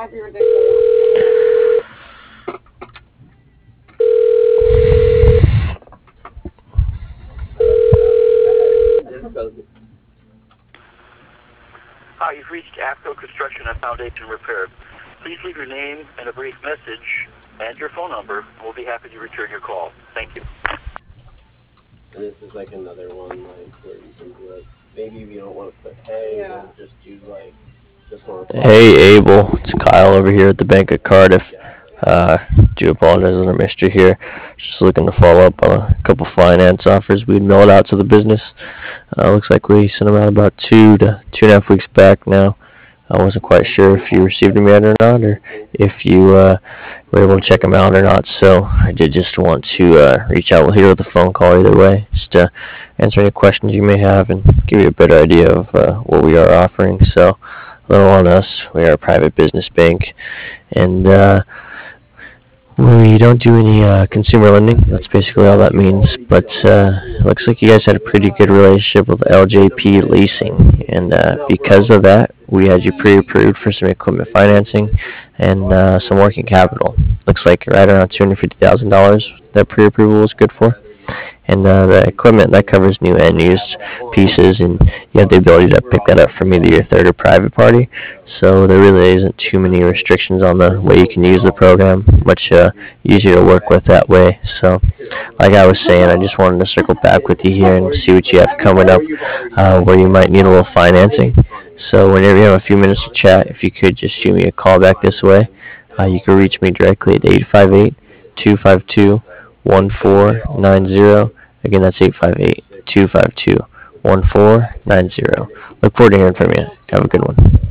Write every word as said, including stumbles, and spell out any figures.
not be ridiculous. Hi, you've reached APCO Construction and Foundation Repair. Please leave your name and a brief message and your phone number, and we'll be happy to return your call. Thank you. And this is like another one like where you can do like maybe if you don't want to put hey, Yeah. then just do like just want Hey Abel, it's Kyle over here at the Bank of Cardiff. Uh, do apologize on the mystery here. Just looking to follow up on a couple finance offers we'd mailed out to the business. Uh, looks like we sent them out about two to two and a half weeks back now. I wasn't quite sure if you received them yet or not, or if you uh, were able to check them out or not. So I did just want to uh, reach out here with a phone call either way, just to answer any questions you may have and give you a better idea of uh, what we are offering. So a little on us. We are a private business bank, and uh, we don't do any uh, consumer lending. That's basically all that means. But uh, it looks like you guys had a pretty good relationship with L J P Leasing, and uh, because of that, we had you pre-approved for some equipment financing and uh, some working capital. Looks like right around two hundred fifty thousand dollars that pre-approval was good for. And uh, the equipment that covers new and used pieces, and you have the ability to pick that up from either your third or private party. So there really isn't too many restrictions on the way you can use the program. Much uh, easier to work with that way. So, like I was saying, I just wanted to circle back with you here and see what you have coming up, uh, where you might need a little financing. So whenever you have a few minutes to chat, if you could just shoot me a call back this way, uh, you can reach me directly at eight five eight, two five two, one four nine zero. Again, that's eight five eight, two five two, one four nine zero. Look forward to hearing from you. Have a good one.